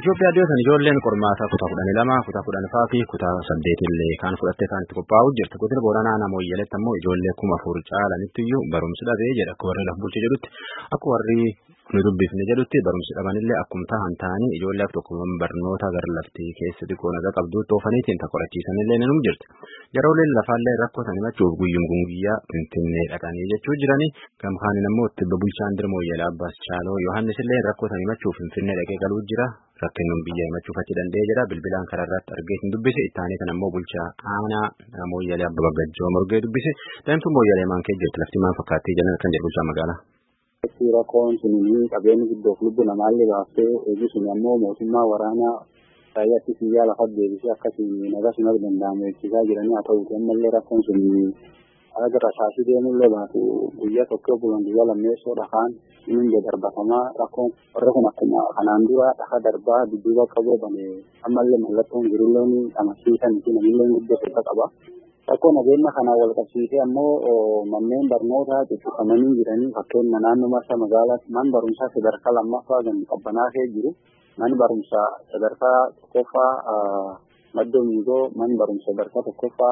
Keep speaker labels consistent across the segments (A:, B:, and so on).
A: Itoophiyaa dhiyootan ijoolleen qormaataa kutaa 12 kutaa 10 fi kutaa 8 illee kan fudhattee isaanitti qophaa'uu jirti. Godina Booranaa naannoo Iyyaaleetti ammoo ijoollee 4,000 caalanitti iyyuu barumsi dhabee jedha akka warri laf bulche jedhutti. Akka warri nu dubbifne jedhutti barumsi dhabanillee akkuma ta'an ta'anii ijoollee akka tokkummaan barnoota gara laftii keessa xiqqoo nagaa qabduutti oofaniitiin qorachiisanillee ni jirti. Yerooleen lafaallee rakkootan himachuuf guyyaa Finfinnee dhaqanii jechuu jiranii gamkaaniin ammoo itti bulchaan dirmoo Iyyalee Abbaas Chaaloo Yohaannis illee rakkootan himachuuf Finfinnee dhaqee galuu jira. Rakkinnuun biyya himachuuf achi danda'ee jira. Bilbilaan karaa irratti argee hin dubbise. Ittaanii kan ammoo bulchaa aanaa Mooyyalee Abba Baggajjoo Morgee dubbise. Daa'imtuun Mooyyalee maan kee jirti lafti maan fakkaattii jedhan kan jedhu bulchaa magaalaa.
B: Rakkoon sunii qabeenyi guddoof lubbu namaallee baaftee eegi sun ammoo mootummaa waraanaa raayyaatti biyyaa lafa deebisee akkasiin nagasuma danda'amu eegsisaa jiranii haa ta'uuti ammallee rakkoon sunii aga rasaasii deemullee baatu guyyaa tokko bulan guyyaa lammeessoo dhakaan inni darbatamaa rakkoon warra kun akkuma kanaan dura dhaka darbaa dudduuba qabuu bane ammallee mallattoon jirulleen amansiisan fi namillee guddoo qaba. Rakkoon nageenya kanaan wal qabsiisee ammoo manneen barnootaa cuccufamanii jiranii fakkeenya naannoo marsa magaalaatti man barumsaa sadarkaa lammaffaa kan qabbanaafee jiru man barumsaa sadarkaa tokkoffaa Maddoo Miigoo man barumsa sadarkaa tokkoffaa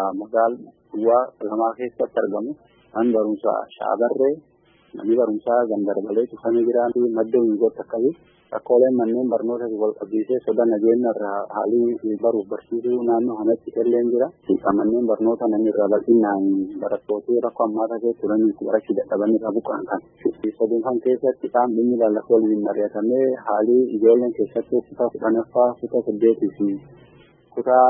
B: magaalaa lamaa keessatti argamu man barumsaa Shaabarree namni barumsaa Gandarbalee cufamee jiraatu Maddoo Miigootti akkasii rakkooleen manneen barnoota wal qabsiisee soda nageenya irraa haalii baruuf barsiisuu naannoo kanatti illeen jira. Manneen barnoota namni irraa bal'inaan barattoota rakkoo ammaata keessa turanii barachuu dadhabanii irraa buqqa'an kan. Sadarkaan keessatti isaan dhimmi lallaafaa waliin mari'atamee haalii ijoolleen keessatti kutaa 10ffaa kutaa 8 fi kutaa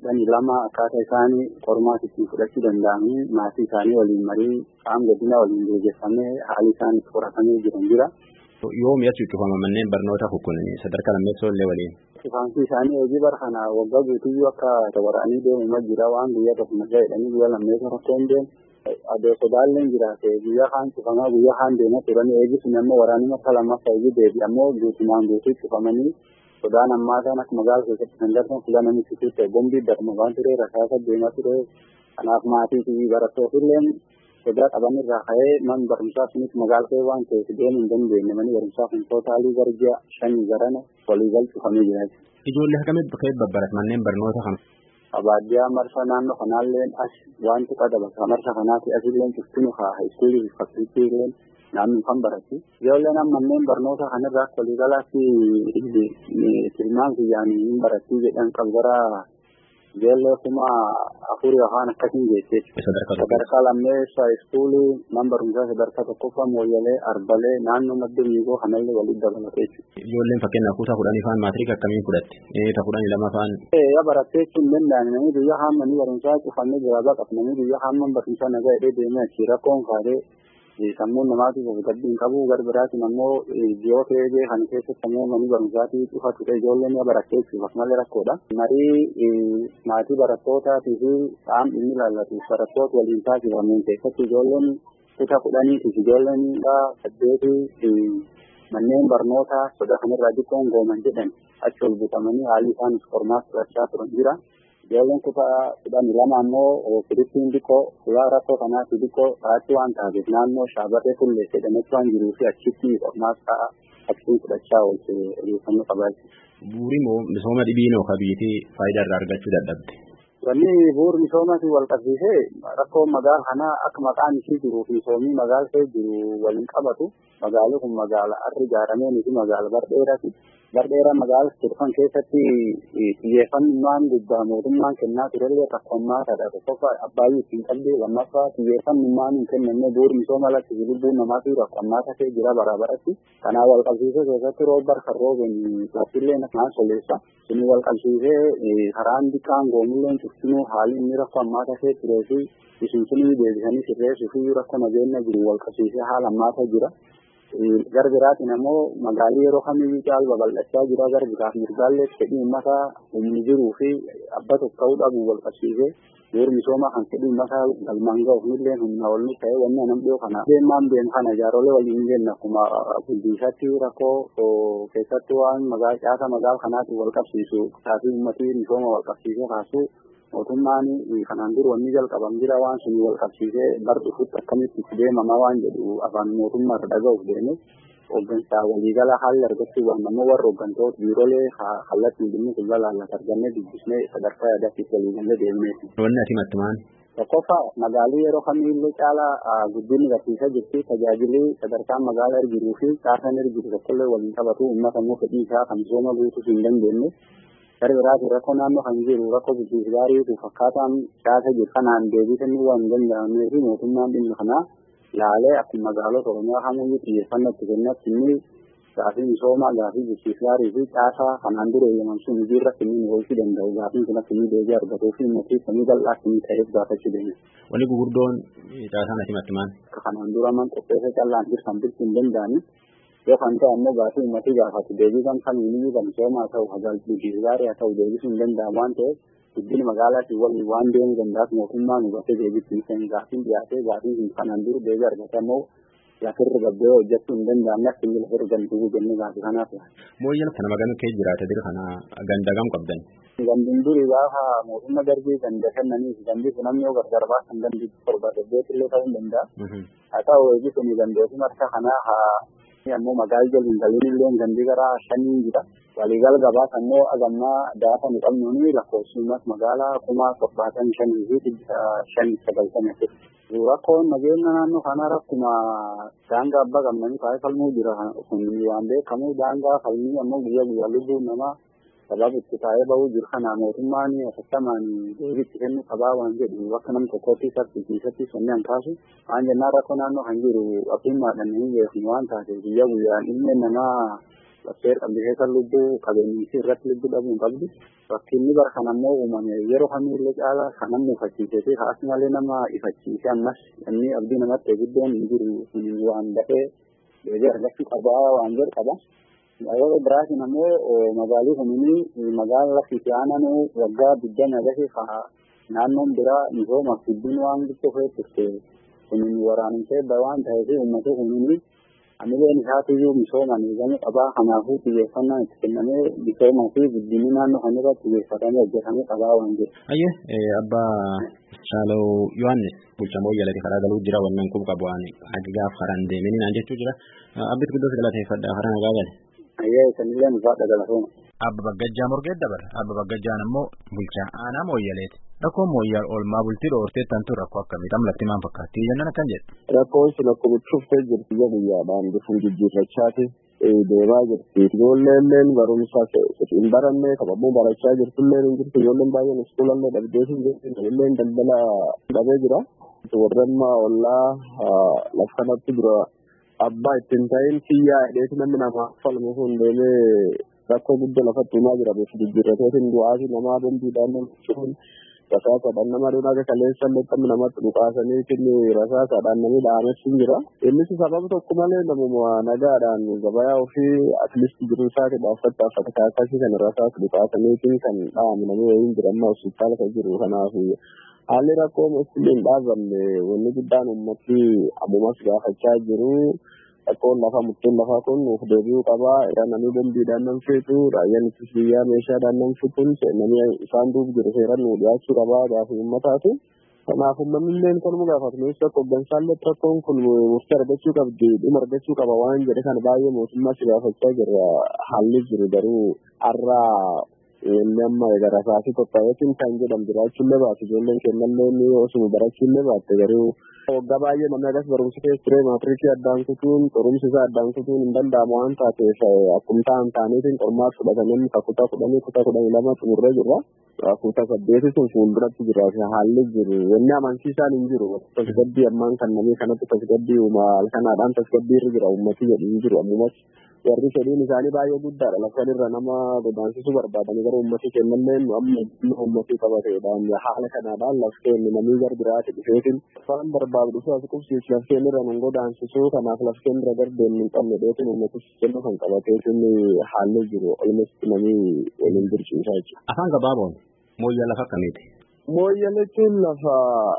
B: 12 akkaataa isaanii qormaatitti fudhachuu danda'anii maatii isaanii waliin marii qaama godina waliin gaggeeffamee haalii isaanii qoratamee jiran jira.
A: Yoom yaa'u cufama manneen barnoota hukunnii sadarkaa lammeessoo illee waliin.
B: Cufaansi isaanii hojii bara kana waggaa guutuyyuu akka waraanii deemu jira waan guyyaa tokko nagaa jedhanii guyyaa lammeessoo rakkoon deemu. Adoo sodaalleen jiraate guyyaa kaan cufamaa guyyaa kaan deemaa turanii eegis ammoo waraanii makka lammaffaa eegi deebi ammoo guutumaan guutuu cufamanii sodaan ammaataan akka magaala keessatti kan darban fulananii fituutti bombii darma waan ture rasaasa deemaa ture kanaaf maatii fi barattootillee sodaa qaban irraa ka'ee man barumsaa sunis magaalaa waan ta'eef deemuu hin dandeenye manni barumsaa kun tootaalii garjaa 5 garana waliigal cufamee jira.
A: Ijoollee akkamitti bakka babbarat manneen barnoota kana.
B: Abaaddiyaa marsa naannoo kanaalleen as wanti qadaba marsa kanaati asilleen cuftinu haa iskuulii fakkiittiilleen naannoo kan baratu. Ijoolleen manneen barnoota kanarraa waliigalaatti tilmaan kiyyaanii hin barattii jedhan qabgaraa ijoollee kuma afurii afaan akkasiin jettee sadarkaa lammeessaa iskuulii man barumsaa sadarkaa tokkoffaa Mooyyalee Arbalee naannoo Maddoo Miigoo kanallee waliin dabalatee jechuudha.
A: Ijoolleen fakkeenyaaf kutaa 10 faan maatiriika akkamiin fudhatte? Kutaa 12 faan.
B: Barattee jechuun danda'an namni guyyaa hammanii barumsaa cufamee jira baqa namni guyyaa hamman barumsaa nagaa hidhee deemee achi rakkoon kaadee sammuun namaatiif of gaddiin qabu garbiraatiin ammoo dhiyoo feegee kan keessatti ammoo manni barumsaatii cufa ture ijoolleen barattee jechuuf malee rakkoodha. Marii maatii barattootaati fi qaam inni ilaallatu barattoota waliin taasifameen keessatti ijoolleen kutaa 10 fi ijoolleen 8 manneen barnootaa soda kanarraa xiqqoon gooman jedhan achi ol butamanii haalli isaanis qormaata fudhachaa turan jira. Ijoolleen kutaa 12 ammoo firiittiin xiqqoo fuula rakkoo kanaatti xiqqoo taa'atti waan taateef naannoo Shaabarree Tullee jedhametti waan jiruu fi achitti qormaata achiin fudhachaa oolche odeeffannoo qabaachuu.
A: Bu'uuri misooma dhibiinoo ka biyyattii faayidaa irraa argachuu dadhabde.
B: Wanni bu'uuri misoomaatiin wal qabsiisee rakkoo magaala kanaa akka maqaan ishii jiruu fi misoomii magaala kee jiru waliin qabatu magaalli kun magaala arri ijaarameen fi magaala bardheeraati. Bardheera magaala turfan keessatti xiyyeeffannaan guddaa mootummaan kennaa turellee rakkoomaa ta'a tokkoffaa abbaayyuu ittiin qabdee lammaffaa xiyyeeffannaan hin kennamne bu'uuri misooma latti lubbuun namaatu rakkoomaa ta'ee jira barabaratti. Kanaa wal qabsiisee keessatti roobar kan roobeen laftillee naan soleessa. Inni wal qabsiisee karaan diqqaan goomilleen cuftinuu haalli inni rakkoomaa ta'ee turee fi isinsinii deebisanii sirreessuu fi rakkoo nageenya jiru wal qabsiisee haala ammaata jira. Garbiraatiin ammoo magaalii yeroo kamiyyuu caalaa babal'achaa jira garbiraaf mirgaallee fedhii uummataa humni jiruu fi abba tokko ta'uu dhabu wal qabsiisee bu'uura misoomaa kan fedhii uummataa galmaan ga'uufillee humna ol ta'ee wanni anam dhiyoo kana deemaan deemu kana ijaarolee waliin jenna akkuma bulchiisatti rakkoo keessatti waan caasa magaala kanaatiin wal qabsiisu taasii uummatii misooma wal qabsiisee kaasuu mootummaan kanaan dura wanni jalqaban jira waan sun wal qabsiisee bar dhufutti akkamitti itti deemamaa waan jedhu afaan mootummaa irra dhaga'uuf deeme hooggansaa waliigala haalli argachuu waan nama warra hooggantoota biiroolee kallattiin dhimmi kun laallata argannee dubbisnee sadarkaa yaadaatiif waliigalee deemneeti.
A: Wanni ati mattumaan?
B: Tokkoffaa magaalii yeroo kamiillee caalaa guddinni barsiisaa jirti tajaajilli sadarkaan magaalaa ergiruu fi caasaan ergiru tokkollee waliin qabatu uummata immoo fedhii isaa kan misooma guutuuf hin dandeenye. Gara biraati rakkoo naannoo kan jiru rakkoo bulchiinsa gaarii fakkaataan caasa jiru kanaan deebisanii waan hin danda'amnee fi mootummaan dhimma kanaa laalee akkuma magaalota Oromiyaa kamiyyuu xiyyeeffannoo itti kennatti inni gaafii misoomaa gaafii bulchiinsa gaarii fi caasaa kanaan dura eeyyaman sun hojiirra kennuu oolchuu danda'u gaafiin kun akka inni deebii argatuu fi mootii samii bal'aa kennuu ta'eef gaafachuu deeme.
A: Wanni gugurdoon caasaan ati mattumaan?
B: Kanaan dura man qopheessa callaan jirtan bilchuu hin danda'ani. Yoo kan ta'e ammoo gaafii uummatii gaafatu deebii kan kamiyyuu kan misoomaa ta'u bulchiinsa gaarii haa ta'u deebisuu hin danda'amu waan ta'eef guddina magaalaatiin waliin waan deemuu danda'aaf mootummaan hubatee deebiitti hin gaafiin dhiyaatee gaafiin kanaan dura deebii argate ammoo lafirra gabbee hojjechuu hin danda'amne akka inni lafirra gamtuu jennee gaafii kanaaf.
A: Mooyyala kana magaalaa kee jiraata dira kana ganda gam qabdan?
B: Gandin duri gaafa mootummaa darbii ganda kennanii fi gandi kun namni yoo gargar baasan gandi torba illee ta'uu hin danda'a. Haa ta'u eegi kun gandooti marsa kanaa ammoo magaalaa jalin galiin illee gandi gara 5 jira. Waliigal gabaas ammoo agammaa daafa nu qabnuuni lakkoofsumas magaalaa 75,000 fi 590. Rakkoon nageenya naannoo kanaa rakkuma daangaa abbaa qabnanii taa'ee falmuu jira kun waan beekamu daangaa falmii ammoo guyyaa lubbuun namaa sababa itti taa'ee bahuu jiru kana mootummaan akkasumaan deebiitti kennu qabaa waan jedhu akka nam tokkootti sarfisiisatti sonneen kaasu waan jennaan rakkoo naannoo kan jiru abbummaadhaan hin beeknu waan taateef guyyaan ilmi namaa bakkee qabdisee lubbuu qabeenyisi irratti lubbuu dhabuu hin qabdu. Rakkinni bara kan ammoo uumame yeroo kamiillee caalaa kan namni ifachiisee fi haas malee nama ifachiisee ammas inni abdii namatti guddoon hin jiru kun waan dafee deebii argachuu qabaa waan jedhu qaba. Yeroo biraatiin ammoo magaalii kunii magaalaa lafiitti aananuu waggaa 20 gahee naannoon biraa misoomaaf guddin waan guddoo fe'ee turte kunin waraanamtee waan ta'eef uummata kunii amileen isaatiyyuu misoomaan eegamuu qabaa kanaafuu xiyyeeffannaan itti kennamee misoomaa fi guddinni naannoo kan irratti xiyyeeffatamee hojjetamuu qabaa waan jedhu.
A: Ayyee abbaa Shaalaw Yohaannis bulchaa Mooyyaleetti karaa galuu jira wannan kun qabu waan gaaf karaan deemanii naan jechuu jira. Abbitti guddaa galateeffadha karaa nagaa gale.
B: Ayyee sanillee nufaadha galatooma.
C: Abba Baggajaa Morgee dabala. Abba Baggajaan ammoo bulchaa aanaa Mooyyaleeti. Rakkoon Mooyyal oolmaa bultii dhoortee tantu rakkoo akkamii tamlatti maan fakkaatti jennan akkan jedhu.
D: Rakkoon sun akkuma cuftee jirti guyyaadhaan bifuun jijjiirrachaati deemaa jirti. Ijoolleen barumsa hin baranne kababuu barachaa jirtullee hin jirtu ijoolleen baay'een iskuulallee dhabdee hin jirti ijoolleen daldala dhabee jira. Warreen ollaa laf kanatti dura abbaa ittiin ta'in kiyyaa dheeti namni namaa falmu sun deemee rakkoo guddaa lafatti himaa jira beeku jijjiirrateetiin du'aasi namaa bombiidhaan namni rasaasaadhaan nama dhuunfaa kaleessa illee namatti dhukaasanii rasaasaadhaan namni dhaametti jira. Innis sababa tokko malee namuma nagaadhaan gabayaa ofii atleast jiru isaati dhaabbata akkasii kan rasaasa dhukaasaniitiin kan dhaame namni wayiin jira amma hospitaala kan jiru kanaaf haalli rakkoo musliin dhaabanne wanni guddaan ummatti ammumas gaafachaa jiru. Rakkoon lafaa murteen lafaa kun of deebi'uu qabaa. Namni bombiidhaan nam feetu raayyaan ittisa biyyaa meeshaadhaan nam fixuun namni isaan duuba jiru seeraan nu dhiyaachuu qabaa gaafii uummataati. Kanaaf uummanni illee kanuma gaafatu nuus akka hooggansaallee rakkoon kun murtee argachuu qabdi dhuma argachuu qaba waan jedhe kana baay'ee mootummaa si gaafachaa jira haalli jiru garuu har'aa nama gara saasii qophaa'eetiin kan jedhamu jiraachuullee baate ijoolleen kennallee ni osuma barachuullee baatte garuu waggaa baay'ee namni agas barumsa keessa ture maatiriikii addaan kutuun qorumsi isaa addaan kutuun hin danda'amu waan taateef akkuma ta'an ta'aniitiin qormaata fudhatanii kutaa 10 kutaa 12 xumurree jirra. Kutaa 8 sun fuulduratti jira haalli jiru wanni amansiisaan hin jiru tasgabbii ammaan kan namni kanatti tasgabbii halkanaadhaan tasgabbii irra jira uummatii jedhu hin jiru ammumas warri fedhiin isaanii baay'ee guddaadha lafa irra nama godaansisuu barbaadanii gara uummatii kennallee amma uummatii qabateedhaan haala kanaadhaan lafteen namni gar biraati dhufeetiin waan barbaadu as qubsiis lafteen irra nun godaansisuu kanaaf lafteen irra gardeen hin qabne dheetiin uummatis kennu kan qabateetiin haalli jiru olmesti namni waliin birciisaa jechuudha.
A: Afaan gabaaboon Mooyyal lafa akkamiiti?
D: Mooyyaleetiin lafa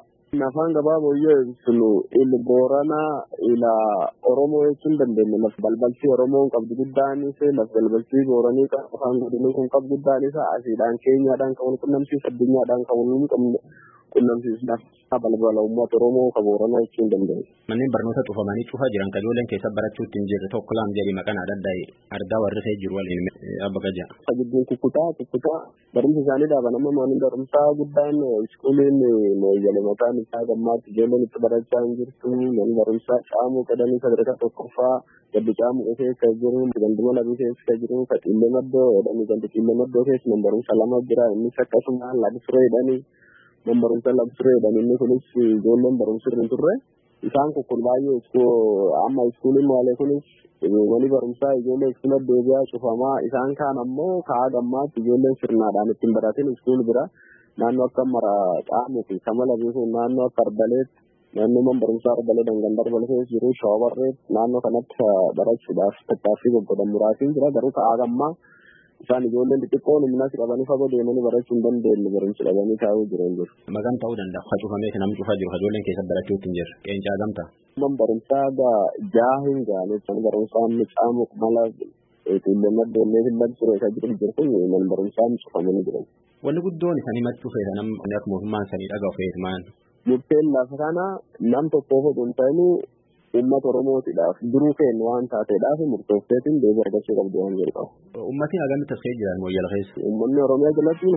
D: afaan gabaaboo sunu il Booranaa ila Oromoo jechuun dandeenya lafa balbaltii Oromoon qabdu guddaanis lafa balbaltii Booranii afaan godinuu kun qabdu guddaanis asiidhaan keenyaadhaan kan wal qunnamsiisu addunyaadhaan kan wal qabne qunnamsiisuudhaaf balbala uummata Oromoo kan Booranaa jechuun danda'u.
A: Manneen barnoota cufamanii cufaa jiran kan ijoolleen keessa barachuutti hin jirre tokko lama jedhii maqaan addaa warri ta'e jiru waliin abba gaja.
D: Gidduun kukkutaa barumsa isaanii dhaabanama manneen barumsaa guddaan iskuuliin mooyyale mataan isaa gammaatti ijoolleen itti barachaa hin jirtu manni barumsaa Caamuu Qadanii sadarkaa tokkoffaa gaddi Caamuu keessa jiru ganduma labii keessa jiru Faxiillee Maddoo jedhanii gandi Xiillee Maddoo keessa man barumsa lama jira innis akkasuma Labsiree jedhanii man barumsa Labsiree jedhanii inni kunis ijoolleen barumsa irra hin turre isaan kun baay'ee amma iskuuliin moolee kunis wali barumsaa ijoollee iskuula deebi'aa cufamaa isaan kaan ammoo ka'a gammaatti ijoolleen sirnaadhaan ittiin baratin iskuul bira naannoo akka mara Caamuu fi Kamala beekuun naannoo akka Arbaleet naannoo man barumsaa Arbalee Dangan Darbalee keessa jiru Shaawarreet naannoo kanatti barachuudhaaf tattaaffii goggodan muraasiin jira garuu ka'a gammaa isaan ijoolleen xixiqqoon humnas qabanii fagoo deemanii barachuu hin dandeenye barumsa dhabanii taa'uu jiran jiru.
A: Maqaan ta'uu danda'a. Ka cufamee kan namni cufaa jiru ijoolleen keessa barachuutti hin jirre qeencaa gamtaa.
D: Man barumsaa jaahin gaane man barumsaa Caamuu mala Xiillee Maddoo illee Labsiree kan jiru kun man barumsaa cufamanii jiran.
A: Wanni guddoon isanii machuu feeta namni akka mootummaan sanii dhagahu feetu maal?
D: Murteen lafa kana nam tokkoof osoo hin ta'in uummata Oromootiidhaaf duruu kennu waan taateedhaaf murtoofteetiin deebii argachuu qabdu waan jiru qabu.
A: Uummatni hagamitti as jiran mooyyala keessa?
D: Uummanni Oromiyaa jalatti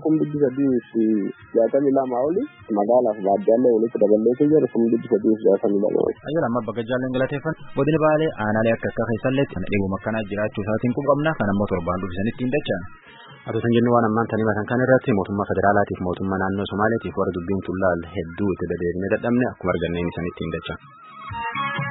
D: 362 oli magaalaaf baadiyyaa walitti daballeetu jira 362 oli.
C: Ayyaana amma bakka jaalleen galateeffan godina Baalee aanaalee akka keessallee kan dhibuma akkanaa jiraachuu isaatiin qabna kan ammoo torbaan dubbisanitti hin dachaan.
A: Atotan jennu waan ammaan tanii matan kan irratti mootummaa federaalaatiif mootummaa naannoo Somaaleetiif warra dubbiin tullaal hedduu itti dadeebinee dadhabne akkuma arganneen isanitti hin dachaan.